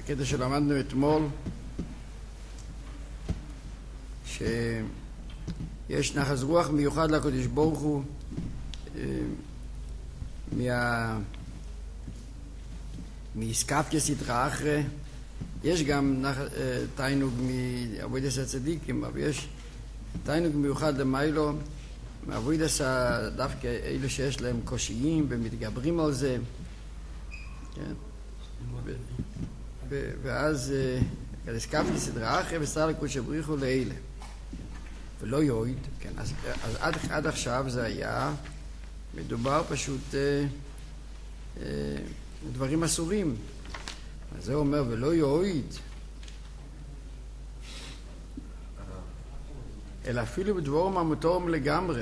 הקטע שלמדנו אתמול, שיש נחס רוח מיוחד לקדוש ברוך הוא מאיסקפיה סדרה אחרי. יש גם תיינוג מעבודת הצדיקים, אבל יש תיינוג מיוחד למיילו מעבודת דווקא אלו שיש להם קושיים ומתגברים על זה, כן? ואז איסקפיה סדרה אחרי וסר לקודש ברוך הוא לאלה ולא יויד, כן? אז עד עכשיו זה היה מדובר פשוט דברים אסורים. אז זה אומר ולא יויד, אלא אפילו בדבורם המותורם לגמרי.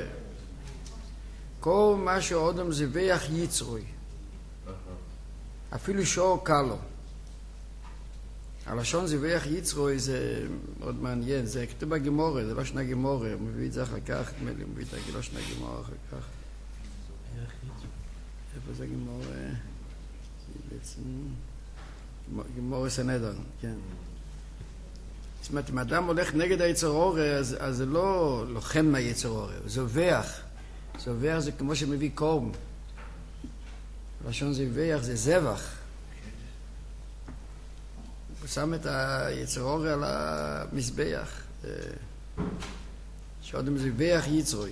כל מה שאודם זבח יצרוי, אפילו שור קלו. הלשון זבח יצרוי זה מאוד מעניין, זה כתוב בגמורה, זה לא שנה גמורה, הוא מביא את זה אחר כך, הוא מביא את זה לא שנה גמורה אחר כך. איפה זה גמורה? בעצם גמורה סנדר, כן. זאת אומרת, אם אדם הולך נגד היצר אור, אז זה לא לוחם מהיצר אור, הוא זובח. זובח זה כמו שמביא קורם. לשון זובח זה זבח. הוא שם את היצר אור על המזבח. שאודם זובח יצרוי.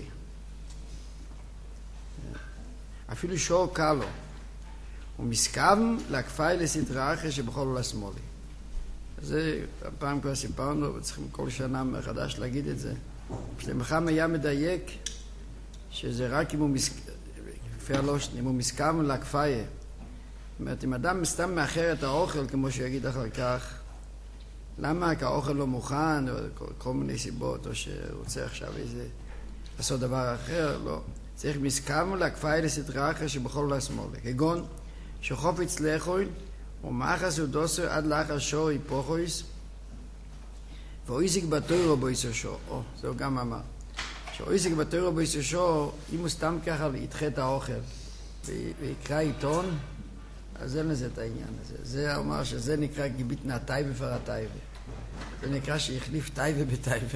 אפילו שור קלו. הוא מסכם להקפאי לסדרה אחרי שבכל עולה שמאלי. זה הפעם כבר סיפרנו, וצריכים כל שנה מחדש להגיד את זה. שלמחם היה מדייק שזה רק אם הוא מסכם להקפאי. זאת אומרת, אם אדם סתם מאחר את האוכל, כמו שיגיד אחר כך, למה כי האוכל לא מוכן, או כל מיני סיבות, או שרוצה עכשיו איזה לעשות דבר אחר, לא. צריך מסכם להקפאי לסדרה אחרי שבכל עולה שמאלי. כגון שחופץ לאכול ומאחס ודוסר עד לאחר שור היפוכויס ואויזיק בתוירו בויסר שור. זהו גם אמר שאויזיק בתוירו בויסר שור, אם הוא סתם ככה ידחה את האוכל ויקרא עיתון, אז אין לזה את העניין הזה. זה אומר שזה נקרא גיבית נעתאי בפרעתאי, זה נקרא שהחליף טייבה בטייבה.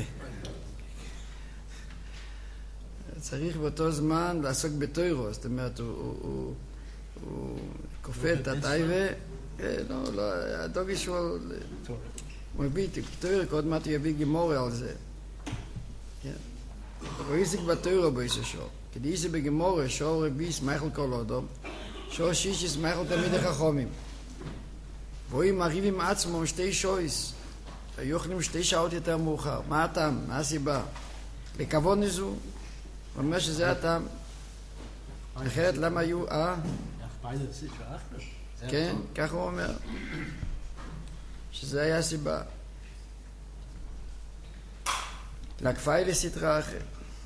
צריך באותו זמן לעסוק בתוירו, זאת אומרת הוא כופה את הטייבה. לא, הדוגי שהוא מביא תוירו, עוד מעט הוא יביא גמורה על זה. הוא איזיק בתוירו בויסר שור, כדי איזה בגמורה שור רביס מייכל כל אודום, שור שישיס מייכל תמיד החכומים, והוא מריב עם עצמו שתי שויס, היו אוכלים 2 שעות יותר מאוחר. מה הטעם? מה הסיבה? לכבוד נזו, הוא אומר שזה הטעם. אחרת למה היו כן, כך הוא אומר שזה היה הסיבה. להקפאי לסדרה אחרת.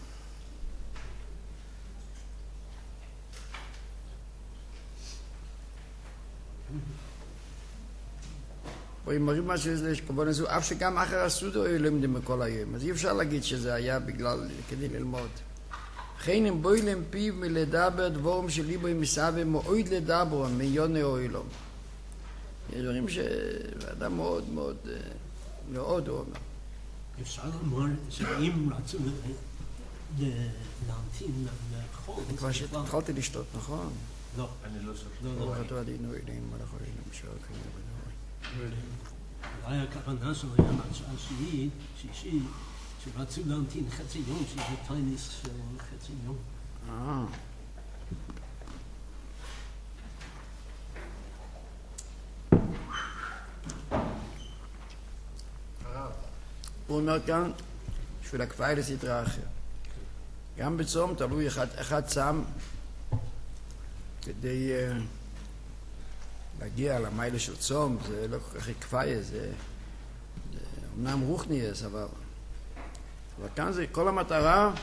רואים מראים מה שזה כבוד נזו, אף שגם אחר הסודו היו למדים בכל היום, אז אי אפשר להגיד שזה היה בגלל כדי ללמוד. לכן אם בואי למפיו מלדבר דבורם שליבו עם מסעבה מועיד לדברו מיוני אוילום. יש דברים שאדם מאוד מאוד מאוד הוא אומר. אפשר לומר שאם רצו להמתין לאכול... כבר שהתחלתי לשתות, נכון? לא. אני לא שותת. ברוך אתה עדינו אלינו מלאכו אלינו בשעה כנראה. אולי הכוונה שלו היה מהשעה שישי, שרצו להמתין חצי יום, שזה טייניס של חצי יום. הוא אומר כאן, בשביל הקפאי לסדרה אחר. גם בצום תלוי אחד צם כדי להגיע למיילה של צום, זה לא כל כך הקפאי, זה אמנם רוחני יש, אבל כאן זה כל המטרה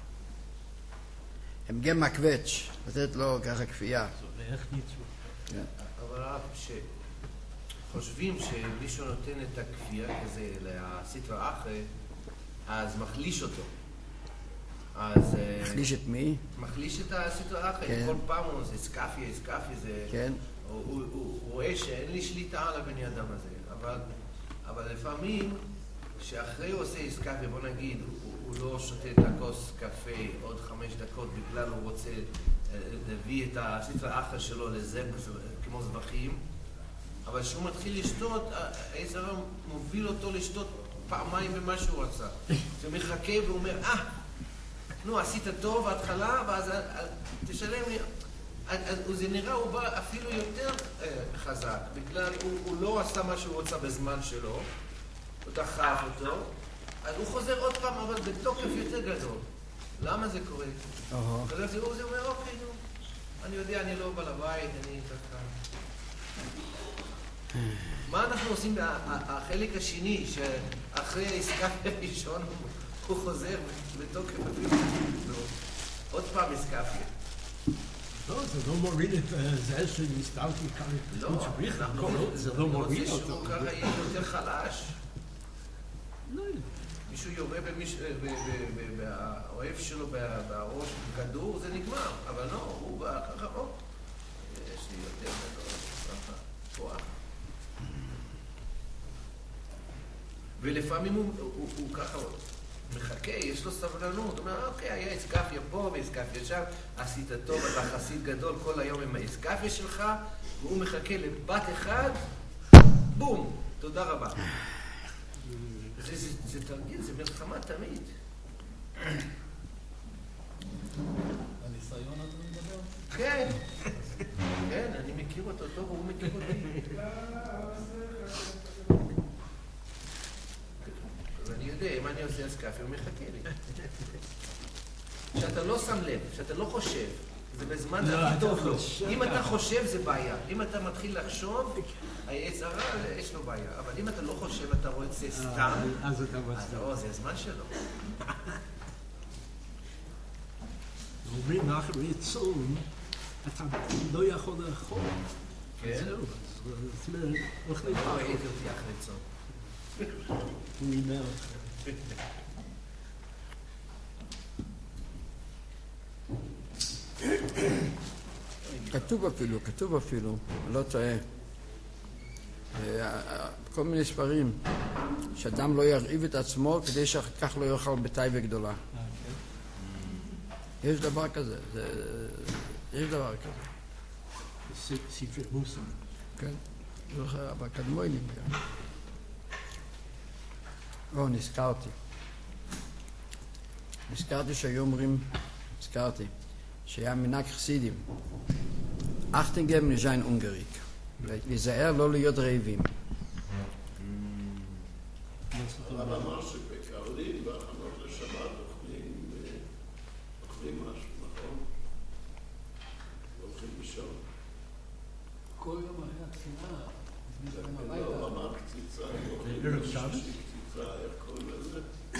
הם גם מקווץ', לתת לו ככה כפייה. ואיך ניצו? אבל רק שחושבים שמישהו נותן את הכפייה כזה לסדרה אחרי, אז מחליש אותו. אז מחליש את מי? מחליש את הסדרה אחרי. כן. כל פעם הוא עושה סקאפיה, זה... כן. הוא רואה שאין לי שליטה על הבני אדם הזה. אבל לפעמים, שאחרי הוא עושה עסקה, ובוא נגיד, הוא לא שותה את הכוס קפה עוד 5 דקות, בגלל הוא רוצה להביא את הסטרא אחרא שלו לזה, כמו זבחים, אבל כשהוא מתחיל לשתות, העץ הרע מוביל אותו לשתות פעמיים במה שהוא רצה. הוא מחכה והוא אומר, נו, עשית טוב בהתחלה, ואז תשלם לי. אז זה נראה, הוא בא אפילו יותר חזק, בגלל הוא לא עשה מה שהוא רוצה בזמן שלו, הוא דחף אותו, אז הוא חוזר עוד פעם, אבל בתוקף יותר גדול. למה זה קורה? אז הוא אומר, אוקיי, נו, אני יודע, אני לא בעל הבית, אני ככה. מה אנחנו עושים בחלק השני, שאחרי העסקה הראשון הוא חוזר בתוקף אפילו? עוד פעם עסקה. לא, זה לא מוריד את זה שנסתרתי כאן. לא, זה לא מוריד אותו. שהוא ככה יהיה יותר חלש. לא יודע. מישהו יורה באוהב שלו בראש כדור, זה נגמר. אבל לא, הוא בא ככה, יש לי יותר כוח. ולפעמים הוא ככה מחכה, יש לו סבלנות, הוא אומר, אוקיי, היה אסקפיה פה ואסקפיה שם, עשית טוב, אתה חסיד גדול כל היום עם האסקפיה שלך, והוא מחכה לבת אחד, בום, תודה רבה. זה תרגיל, זה מלחמה תמיד. הניסיון אתה מדבר? כן, כן, אני מכיר אותו טוב, הוא מכיר אותי. ואני יודע, אם אני עושה אסקפיה, הוא מחכה לי. שאתה לא שם לב, שאתה לא חושב, זה בזמן הכי טוב לו. אם אתה חושב, זה בעיה. אם אתה מתחיל לחשוב, העץ הרע, יש לו בעיה. אבל אם אתה לא חושב, אתה רואה את זה סתם, אז אתה מצטער. זה הזמן שלו. אומרים אחרי צום, אתה לא יכול לאכול. כן? זהו, זאת אומרת, אוכלים לא פחות. ראיתי אותי אחרי צום. הוא רימה אותך. כתוב אפילו, לא טועה. כל מיני ספרים, שאדם לא ירעיב את עצמו כדי שאחר כך לא יאכל בטייבה גדולה. יש דבר כזה, יש דבר כזה. ספרי מוסר. כן, בקדמונים גם. נזכרתי שהיו אומרים, שהיה מנהג חסידים. achten geben ist ein Ungerig. להיזהר לא להיות רעבים. הרב אמר שבקרלין בהכנות לשבת אוכלים משהו, נכון? הולכים לישון. כל יום היה קצינה. לא אמר קציצה, ערב שבת? קציצה, היה כל הזה.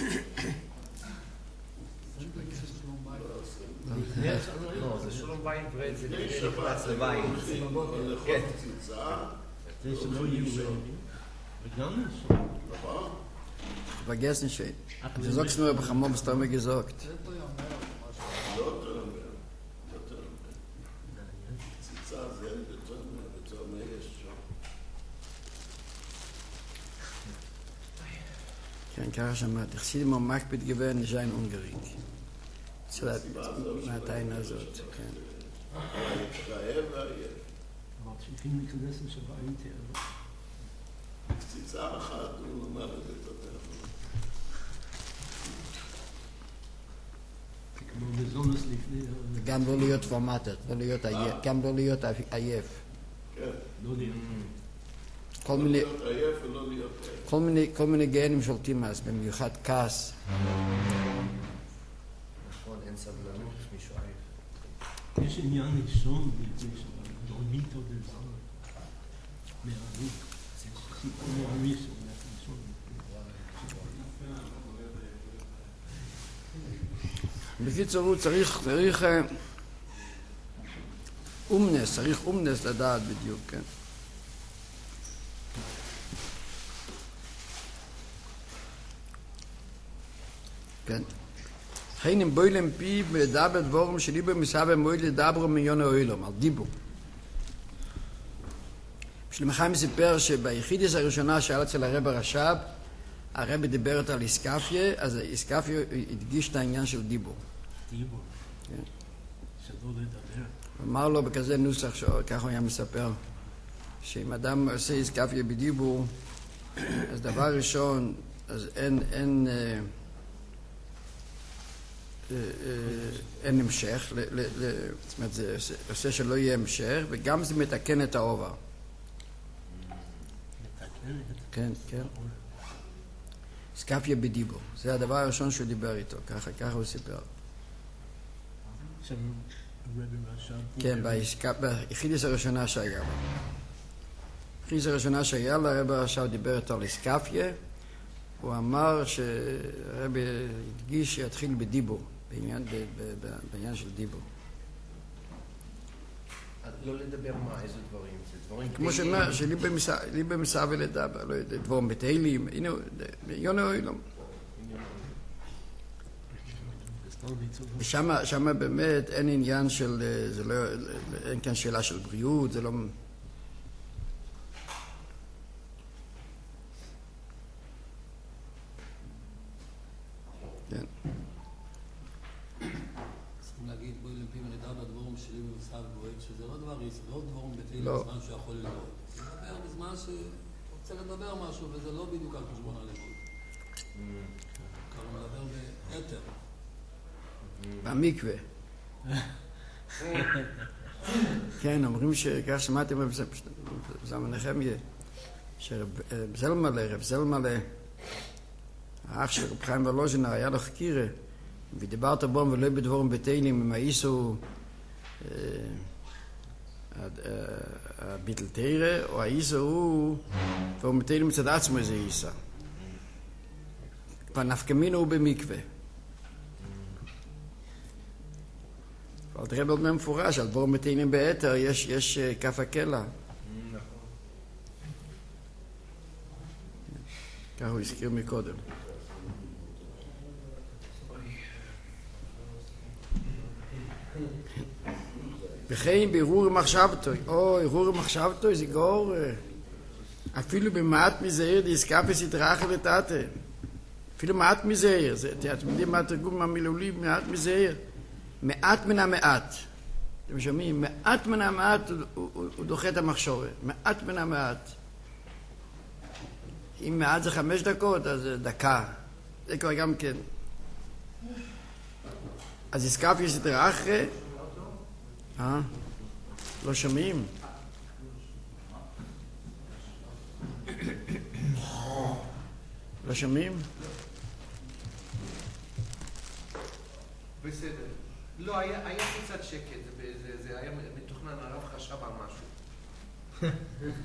לא, זה שולום ויין פרד, זה שבת, לוויין. לאכול קציצה. זה שלא יהיו רעבים. וגם נכון? Vergessen schön. Du sagst nur, aber Hamam ist immer gesagt. לא תרמר. קציצה זה בתרמר יש שם. כן, ככה שמעתי. חסידים המקפיד גוון ist ein Ungerig. מהטענה הזאת, כן. רעב ועייף. אבל צריכים להיכנס לשבת יותר. קציצה אחת הוא אמר את זה בטלפון. כמו מזונס לפני... גם לא להיות פורמטת, גם לא להיות עייף. כן. לא להיות. כל לא מיני... להיות עייף ולא להיות עייף. כל מיני גנים שולטים אז, במיוחד כעס. נכון, אין סבלנות, מישהו עייף. יש עניין לישון לפני שבת. דורמית או דזון. מעריך. מעריך שהולך לישון. בקיצור, צריך אומנס לדעת בדיוק, כן. כן. חיים בוילם פי מדבר דבורם שלי במסעב מועיל לדבר מיון האוילום, על דיבור. שלמה חיים סיפר שביחידיס הראשונה שהיה אצל הרב הרש"ב, הרב דיבר על איסקפיה, אז איסקפיה הדגיש את העניין של דיבור. דיבור. כן. שלא לדבר. אמר לו בכזה נוסח, ככה הוא היה מספר, שאם אדם עושה איסקפיה בדיבור, אז דבר ראשון, אז אין המשך, זאת אומרת, זה עושה שלא יהיה המשך, וגם זה מתקן את העובר. כן, כן. איסקפיה בדיבור. זה הדבר הראשון שהוא דיבר איתו, ככה הוא סיפר. כן, ביחידיס הראשונה שהיה לו. ביחידיס הראשונה שהיה לו, הרב הרש"ב דיבר איתו על איסקפיה, הוא אמר שהרב הדגיש שיתחיל בדיבור, בעניין של דיבור. לא לדבר מה, איזה דברים? זה דברים כמו שאומר, שלי במסעווה לדבר, לא יודע, דברים בתהילים, הנה, יונו אילום. ושם באמת אין עניין של, אין כאן שאלה של בריאות, זה לא... כן. צריכים להגיד, בואי לפי מנדע בדבורים שלי במסעב גואל, שזה לא דברים, זה לא דבורים בתהילים לא. בזמן שיכול ללמוד. זה לדבר בזמן שרוצה לדבר משהו, וזה לא בדיוק על חשבון הלימוד. ככה הוא מדבר ביתר. במקווה. כן, אומרים שכך שמעתם בזמן נחמיה, שרב זלמלה, האח של רב חיים ולוז'נר, היה לו חקירה, ודיברת בו ולא בדבורים בתהילים, אם האיסו הביטל תירה, או האיסו הוא, דבורים בתהילים מצד עצמו איזה איסה. פנפקמינו הוא במקווה. אבל תראה מאוד מפורש, על דבורים בתהילים ביתר יש כף הקלע. ככה הוא הזכיר מקודם. וכן בערעור מחשבתו, ערעור מחשבתו זה גור, אפילו במעט מזהיר דיסקאפס יתרח לתתה, אפילו מעט מזהיר, אתם יודעים מה התרגום המילולי, מעט מזהיר, מעט מן המעט, אתם שומעים, מעט מן המעט הוא דוחה את המחשורה, מעט מן המעט, אם מעט זה 5 דקות, אז זה דקה, זה כבר גם כן. אז דיסקאפס יתרח, לא שומעים? לא שומעים? בסדר. לא, היה קצת שקט, זה היה מתוכנן, הרב חשב על משהו.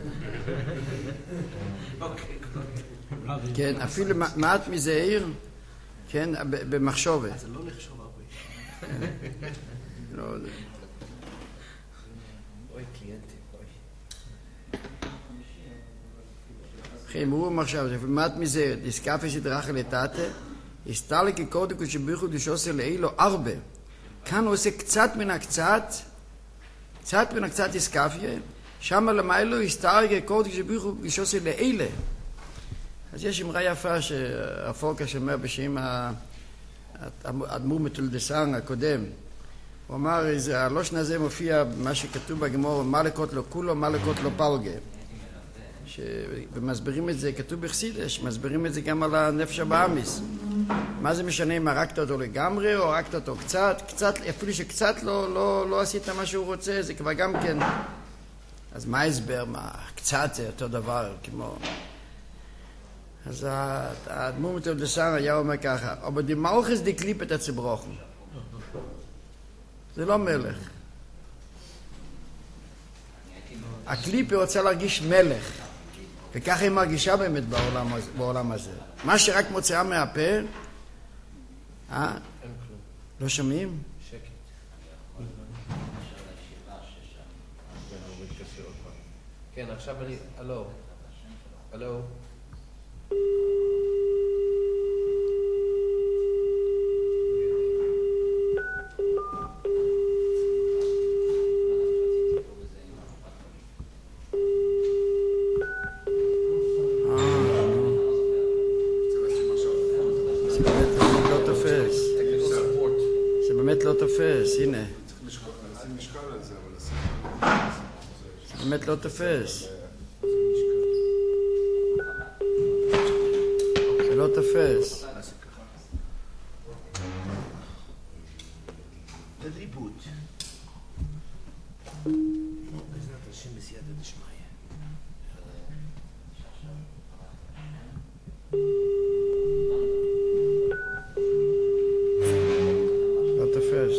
אוקיי. כן, אפילו מעט מזהיר, כן, במחשובת. זה לא נחשוב הרבה. לא יודע. אוי, קליינטים, אוי. חיים, הוא מחשב, ומעט מזהיר, דיסקאפס יתרח לתתה, הסתר כקודקו שביחו דשוסר לאילו הרבה. כאן הוא עושה קצת מן הקצת דיסקאפיה, שם למיילו הסתר כקודקו שביחו דשוסר לאלה. אז יש אמרה יפה שהפוקה שאומר בשם האדמו"ר מתולדסן הקודם, הוא אמר, הלושן הזה מופיע במה שכתוב בגמור, מה לקות לו כולו, מה לקות לו פלגה. ומסבירים את זה, כתוב בחסידס, מסבירים את זה גם על הנפש הבאמיס. מה זה משנה אם הרגת אותו לגמרי או הרגת אותו קצת, אפילו שקצת לא עשית מה שהוא רוצה, זה כבר גם כן. אז מה ההסבר? מה, קצת זה אותו דבר, כמו... אז האדמו"ר מתולדסן היה אומר ככה, אבל די מלכס די קליפת הצברוכן. זה לא מלך. הקליפה רוצה להרגיש מלך, וככה היא מרגישה באמת בעולם הזה. מה שרק מוצאה מהפה, לא שומעים? שקט. כן, עכשיו אני... הלו. לא תופס, הנה. צריך לשים משקל על זה, אבל באמת לא תופס. זה לא תופס. תדריבות. בעזרת השם בסייעתא דשמיא. לא תופס.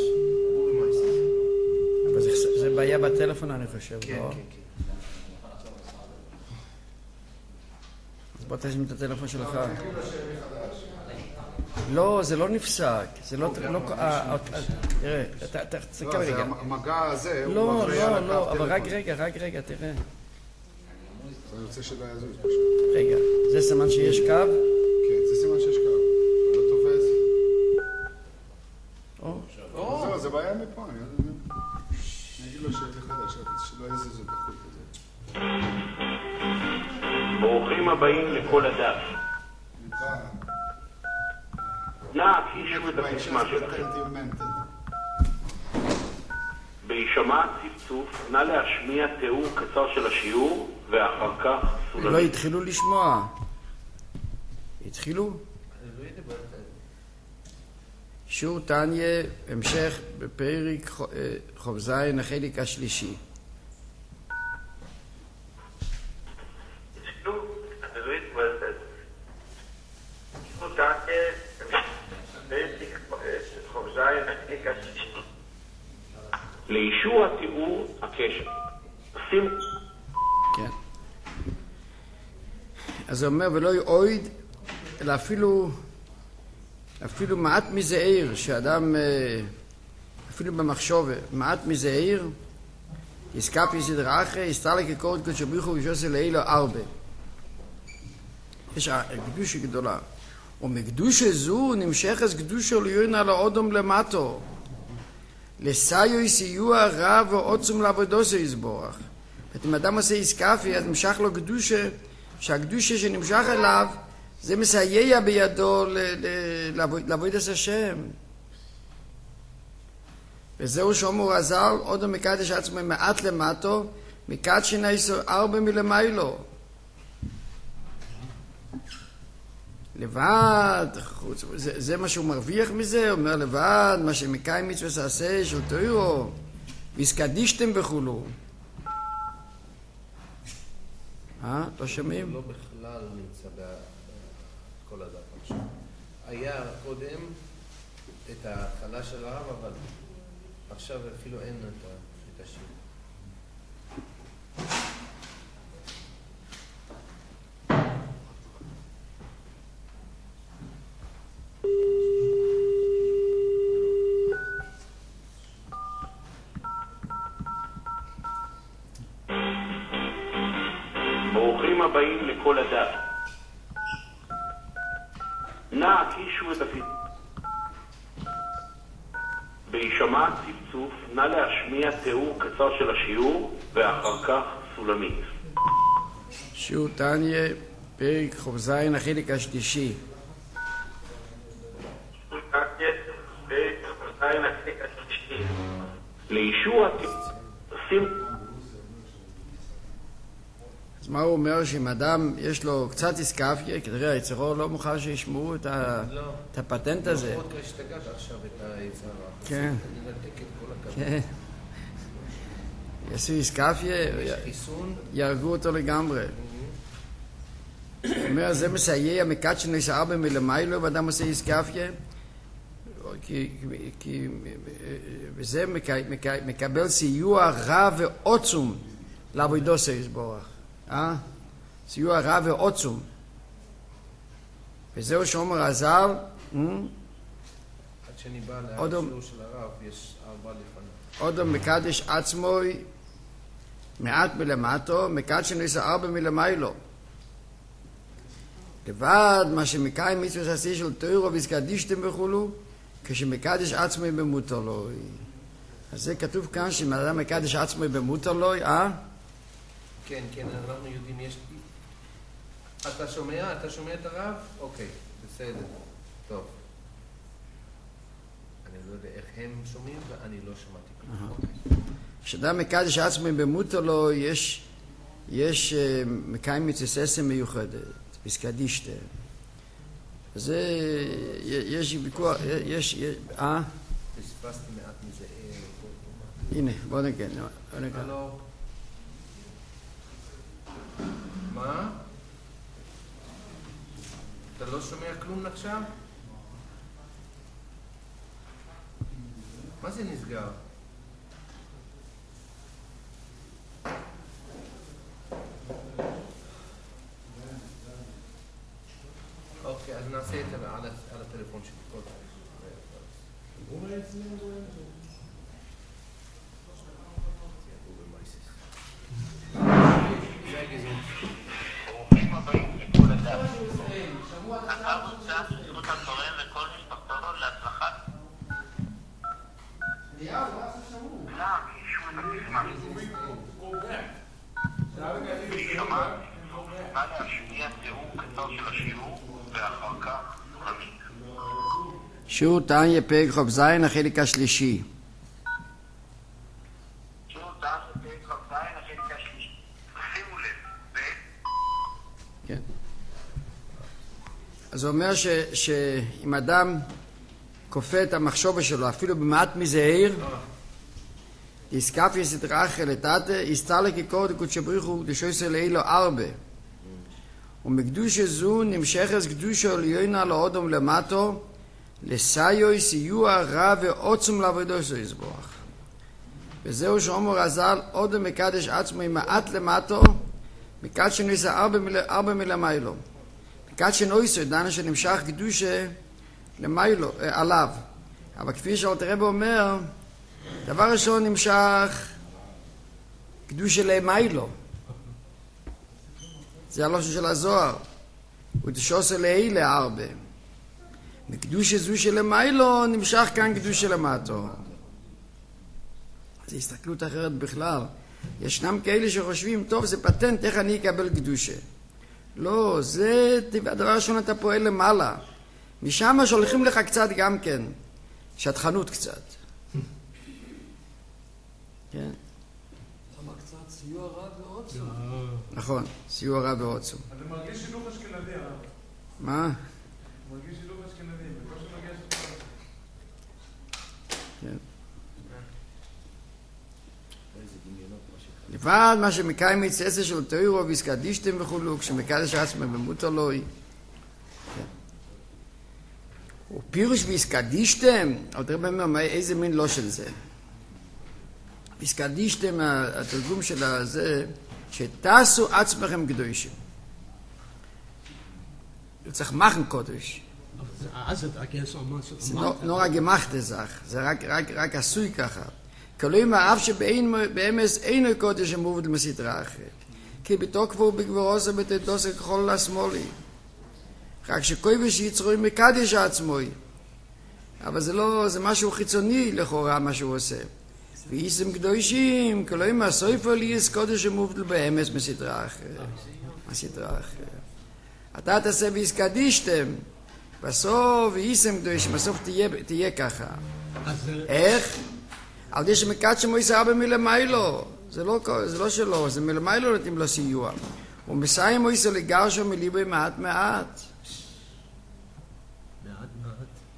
אבל זה בעיה בטלפון אני חושב, כן, לא? כן, כן. אז בוא תשים את הטלפון שלך. לא, זה לא נפסק. זה לא... תראה, תסתכל רגע. המגע הזה הוא לא, מפריע לא, לקו לא, אבל רק טלפון. רגע, תראה. אני רוצה שלא יזוז. רגע, זה סימן שיש קו? כן, זה סימן שיש קו. לא תופס. זהו, זה בעיה מפה. אני אגיד לו שזה חדש, שלא יזוז את החוט הזה. ברוכים הבאים לכל הדף. נא הקישו את הסיסמה שלכם. בהישמע צפצוף, נא להשמיע תיאור קצר של השיעור, ואחר כך סולמית. לא התחילו לשמוע. התחילו? שיעור תניה, המשך בפרק ח"ז, החלק השלישי. התחילו? אני לא התבלת. שיעור תניה, ח"ז, החלק השלישי. לאישור התיאור הקשר. שימו. כן. אז הוא אומר, ולא יועיד, אלא אפילו מעט מזעיר, שאדם, אפילו במחשוב, מעט מזעיר, יסקף יסדרה אחרי, יסתלק יקורת קודשו בריחו וישוסי לאילו ארבע. יש קדושה גדולה. ומקדושה זו נמשכת קדושה ליון על האודום למטו. לסיוע סיוע רב ועוצם לעבודו זה יסבורך. אם אדם עושה יסקפי, אז נמשך לו קדושה, שהקדושה שנמשך אליו, זה מסייע בידו לעבוד את השם. וזהו שאומר הזל, עוד מקדש עצמו מעט למטו, מקדש נעשו 4 מלמיילו. לבד, זה מה שהוא מרוויח מזה, הוא אומר לבד, מה שמקיים מצווה עשה, של תוירו, והסקדישתם וכולו. לא שומעים? לא בכלל נמצא בכל הדף עכשיו. היה קודם את ההתחלה של הרב, אבל עכשיו אפילו אין את השיר. ברוכים הבאים לכל הדף. נא הקישו את הפיצוץ. בהישמע צפצוף, נא להשמיע תיאור קצר של השיעור, ואחר כך סולמית. שיעור תניה, פרק ח"ז, החלק השלישי. לאישור התפצים. אז מה הוא אומר? שאם אדם יש לו קצת איסקפיה, כנראה היצרו לא מוכן שישמעו את הפטנט הזה. לא, עוד השתגעת עכשיו את היצרה. כן. ננתק את כל הכבוד. כן. יעשו איסקפיה, חיסון. יהרגו אותו לגמרי. הוא אומר, זה מסייע מקדש נעשה 4 מלמיילו, ואדם עושה איסקפיה, וזה מקבל סיוע רב ועוצום לעבודו זה יסבורך. סיוע רב ועוצום. וזהו שאומר הזל, עד שאני בא לשיעור של הרב, יש 4 לפניו. אודום מקדש עצמו מעט מלמטו, מקדש נעשה 4 מלמיילו. לבד מה שמקיים מצווה עשי של תוירו והסקדישתם וכולו, כשמקדש עצמו במותר לו. אז זה כתוב כאן שאם אדם מקדש עצמו במותר לו, כן, אנחנו יודעים, יש... אתה שומע? אתה שומע את הרב? אוקיי, בסדר. טוב. אני אני לא יודע איך הם שומעים ואני לא שמעתי כלום. כשאדם מקדש עצמו במותר לו, יש מקיים מצווה מיוחדת, פסקדישתא. זה, יש ויכוח, פספסתי מעט מזה. הנה, בוא נגן. הלו? מה? אתה לא שומע כלום עכשיו? מה זה נסגר? אוקיי, אז נעשה את זה על הטלפון שלי. ברוכים הבאים לכל אדם. אתה רוצה זכות התורם וכל משפחתו להצלחת? שומע? נא להשמיע תיאור קצר של השיעור ואחר כך רמית. שיעור תניא פרק כ"ז החלק השלישי. שיעור תניא פרק כ"ז החלק השלישי. שימו לב, כן. אז הוא אומר שאם אדם כופה את המחשבה שלו אפילו במעט מזעיר, יסקפי סדרחה לטאטה, יסתלק יקור דקודשא בריך הוא דשויסא לאילו ארבע. ומקדושה זו נמשכת קדושה עליונה לאודם למטו, לסיוע סיוע רע ועוצם לעבודתו יזבח. וזהו שאומר רז"ל, אודם מקדש עצמו עם מעט למטו, מקדש נעשה ארבע מלמיילו. מקדש נעשה דנה שנמשך קדושה למיילו, עליו. אבל כפי שאלתר רבי אומר, דבר ראשון נמשך קדושה למיילו. זה הלושן של הזוהר. ודשוסה לאלה ארבע. מקדושה זו שלמיילו נמשך כאן קדושה למטו. זו הסתכלות אחרת בכלל. ישנם כאלה שחושבים, טוב, זה פטנט, איך אני אקבל קדושה? לא, זה הדבר ראשון אתה פועל למעלה. משם שולחים לך קצת גם כן. שטחנות קצת. כן. למה קצת סיוע רב ועוצם? נכון, סיוע רב ועוצם. אתה מרגיש שילוב אשכנזי, הרב? מה? מרגיש שילוב אשכנזי, בקושי מרגיש שילוב. כן. לבד מה שמקיים מצעסה של תוירו ויסקדישתם וכולו, כשמקדש עצמו במותר לוי. ופירוש ויסקדישתם, אבל תראה באמת איזה מין לא של זה. ויסקדישתם, התרגום של זה, שתעשו עצמכם קדושים. הוא צריך מחן קודש. זה נורא גמחת זך, זה רק עשוי ככה. כלומר, אף שבאמס אינו קודש המובד למסדרה אחרת. כי בתוקפו בגבורו זה בתדוסה ככל לשמאלי. רק שכובש יצרוי מקדש עצמוי. אבל זה לא, זה משהו חיצוני לכאורה מה שהוא עושה. ואיסם קדושים, כלומר, סויפו ליס קודש המובד באמס מסדרה אחרת. מסדרה אחרת. אתה תעשה ויסקדישתם, בסוף ואיסם קדושים, בסוף תהיה ככה. איך? על זה שמקדש מויסה אבא מלמיילו, זה לא שלו, זה מלמיילו נותנים לו סיוע. ומסיים מויסה לגרשו מליבוי מעט מעט. מעט מעט.